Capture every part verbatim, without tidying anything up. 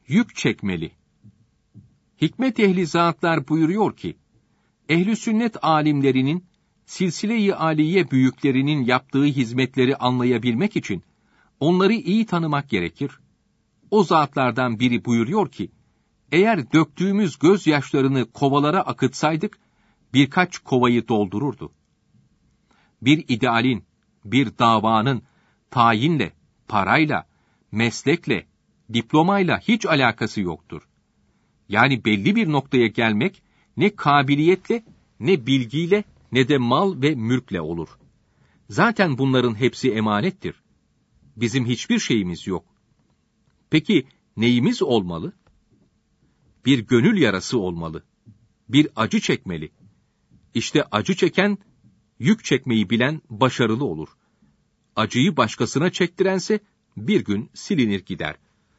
yük çekmeli. Hikmet ehli zatlar buyuruyor ki, ehl-i sünnet alimlerinin, silsile-i aliye büyüklerinin yaptığı hizmetleri anlayabilmek için, onları iyi tanımak gerekir. O zatlardan biri buyuruyor ki, eğer döktüğümüz gözyaşlarını kovalara akıtsaydık, birkaç kovayı doldururdu. Bir idealin, bir davanın, tayinle, parayla, meslekle, diplomayla hiç alakası yoktur. Yani belli bir noktaya gelmek, ne kabiliyetle, ne bilgiyle, ne de mal ve mülkle olur. Zaten bunların hepsi emanettir. Bizim hiçbir şeyimiz yok. Peki neyimiz olmalı? Bir gönül yarası olmalı. Bir acı çekmeli. İşte acı çeken, yük çekmeyi bilen başarılı olur. Acıyı başkasına çektirense bir gün silinir gider.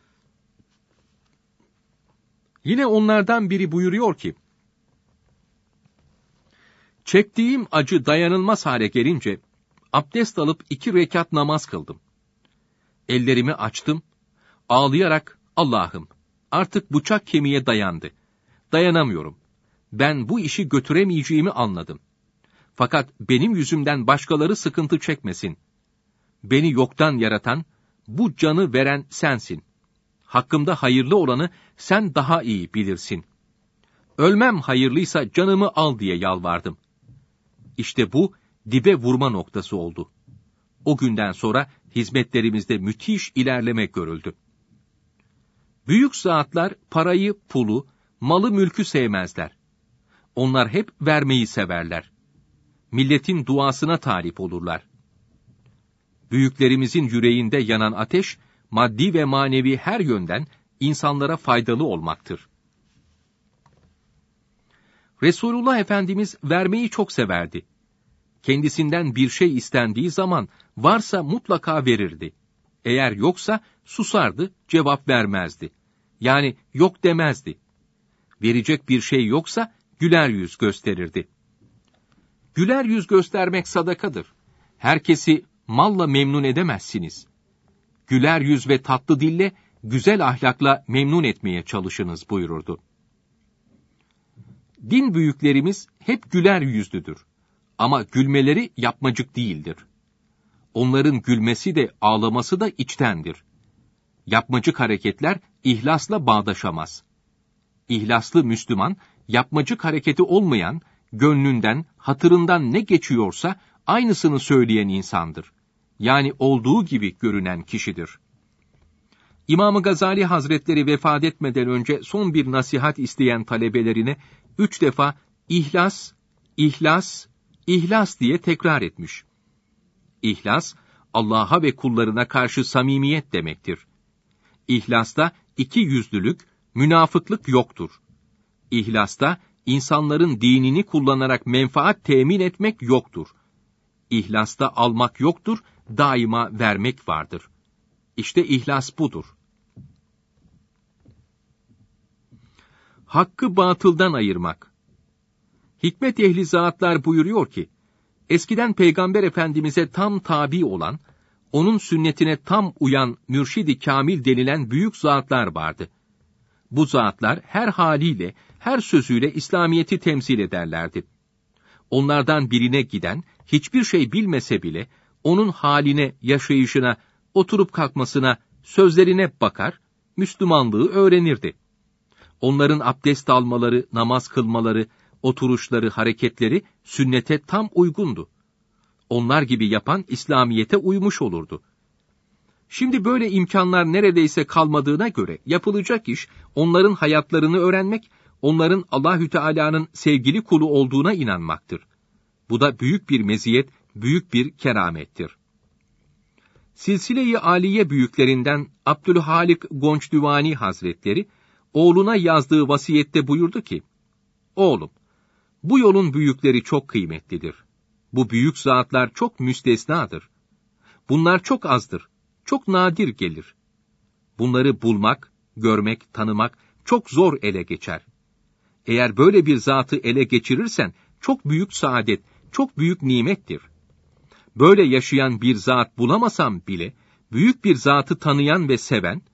Yine onlardan biri buyuruyor ki, çektiğim acı dayanılmaz hale gelince, abdest alıp iki rekat namaz kıldım. Ellerimi açtım, ağlayarak, Allah'ım, artık bıçak kemiğe dayandı. Dayanamıyorum. Ben bu işi götüremeyeceğimi anladım. Fakat benim yüzümden başkaları sıkıntı çekmesin. Beni yoktan yaratan, bu canı veren sensin. Hakkımda hayırlı olanı sen daha iyi bilirsin. Ölmem hayırlıysa canımı al diye yalvardım. İşte bu dibe vurma noktası oldu. O günden sonra hizmetlerimizde müthiş ilerleme görüldü. Büyük zatlar parayı, pulu, malı mülkü sevmezler. Onlar hep vermeyi severler. Milletin duasına talip olurlar. Büyüklerimizin yüreğinde yanan ateş, maddi ve manevi her yönden insanlara faydalı olmaktır. Resulullah Efendimiz vermeyi çok severdi. Kendisinden bir şey istendiği zaman varsa mutlaka verirdi. Eğer yoksa susardı, cevap vermezdi. Yani yok demezdi. Verecek bir şey yoksa güler yüz gösterirdi. Güler yüz göstermek sadakadır. Herkesi malla memnun edemezsiniz. Güler yüz ve tatlı dille, güzel ahlakla memnun etmeye çalışınız buyururdu. Din büyüklerimiz hep güler yüzlüdür. Ama gülmeleri yapmacık değildir. Onların gülmesi de ağlaması da içtendir. Yapmacık hareketler ihlasla bağdaşamaz. İhlaslı Müslüman, yapmacık hareketi olmayan, gönlünden, hatırından ne geçiyorsa aynısını söyleyen insandır. Yani olduğu gibi görünen kişidir. İmam-ı Gazali Hazretleri vefat etmeden önce son bir nasihat isteyen talebelerine üç defa ihlas, ihlas, ihlas diye tekrar etmiş. İhlas, Allah'a ve kullarına karşı samimiyet demektir. İhlasta iki yüzlülük, münafıklık yoktur. İhlasta, insanların dinini kullanarak menfaat temin etmek yoktur. İhlasta almak yoktur, daima vermek vardır. İşte ihlas budur. Hakkı batıldan ayırmak. Hikmet ehli zatlar buyuruyor ki, eskiden Peygamber Efendimiz'e tam tabi olan, onun sünnetine tam uyan mürşid-i kamil denilen büyük zatlar vardı. Bu zatlar her haliyle, her sözüyle İslamiyet'i temsil ederlerdi. Onlardan birine giden, hiçbir şey bilmese bile, onun haline, yaşayışına, oturup kalkmasına, sözlerine bakar, Müslümanlığı öğrenirdi. Onların abdest almaları, namaz kılmaları, oturuşları, hareketleri sünnete tam uygundu. Onlar gibi yapan İslamiyet'e uymuş olurdu. Şimdi böyle imkanlar neredeyse kalmadığına göre yapılacak iş onların hayatlarını öğrenmek, onların Allahü Teala'nın sevgili kulu olduğuna inanmaktır. Bu da büyük bir meziyet, büyük bir keramettir. Silsile-i Aliye büyüklerinden Abdülhalik Gonçdüvani Hazretleri oğluna yazdığı vasiyette buyurdu ki: "Oğlum, bu yolun büyükleri çok kıymetlidir. Bu büyük zatlar çok müstesnadır. Bunlar çok azdır, çok nadir gelir. Bunları bulmak, görmek, tanımak çok zor ele geçer. Eğer böyle bir zatı ele geçirirsen çok büyük saadet, çok büyük nimettir. Böyle yaşayan bir zat bulamasam bile, büyük bir zatı tanıyan ve seven,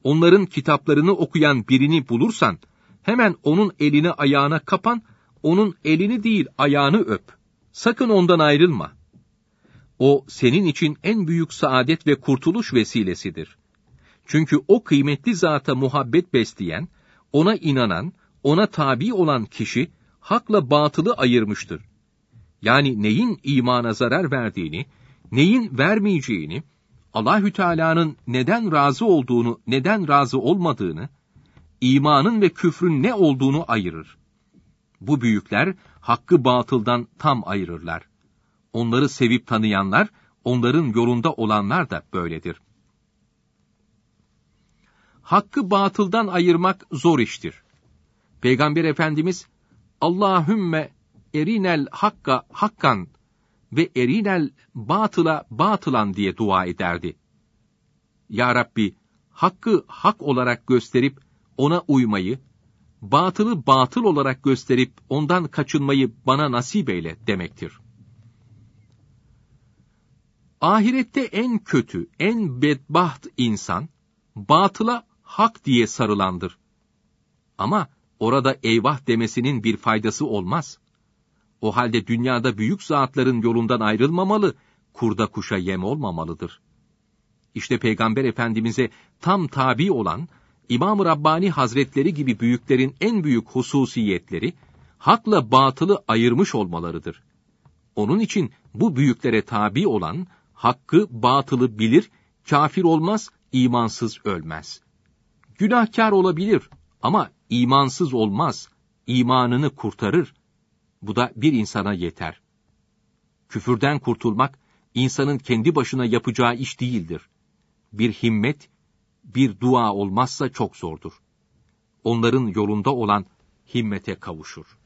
onların kitaplarını okuyan birini bulursan, hemen onun eline ayağına kapan, onun elini değil ayağını öp. Sakın ondan ayrılma. O senin için en büyük saadet ve kurtuluş vesilesidir. Çünkü o kıymetli zata muhabbet besleyen, ona inanan, ona tabi olan kişi, hakla batılı ayırmıştır. Yani neyin imana zarar verdiğini, neyin vermeyeceğini, Allahü Teala'nın neden razı olduğunu, neden razı olmadığını, imanın ve küfrün ne olduğunu ayırır. Bu büyükler, hakkı batıldan tam ayırırlar. Onları sevip tanıyanlar, onların yolunda olanlar da böyledir. Hakkı batıldan ayırmak zor iştir. Peygamber Efendimiz, Allahümme erinel hakka hakkan ve erinel batıla batılan diye dua ederdi. Ya Rabbi, hakkı hak olarak gösterip ona uymayı, batılı batıl olarak gösterip ondan kaçınmayı bana nasip eyle demektir. Ahirette en kötü, en bedbaht insan, batıla hak diye sarılandır. Ama orada eyvah demesinin bir faydası olmaz. O halde dünyada büyük zatların yolundan ayrılmamalı, kurda kuşa yem olmamalıdır. İşte Peygamber Efendimiz'e tam tabi olan, İmam-ı Rabbani Hazretleri gibi büyüklerin en büyük hususiyetleri, hakla batılı ayırmış olmalarıdır. Onun için bu büyüklere tabi olan, hakkı batılı bilir, kafir olmaz, imansız ölmez. Günahkar olabilir ama imansız olmaz, imanını kurtarır. Bu da bir insana yeter. Küfürden kurtulmak, insanın kendi başına yapacağı iş değildir. Bir himmet, bir dua olmazsa çok zordur. Onların yolunda olan himmete kavuşur.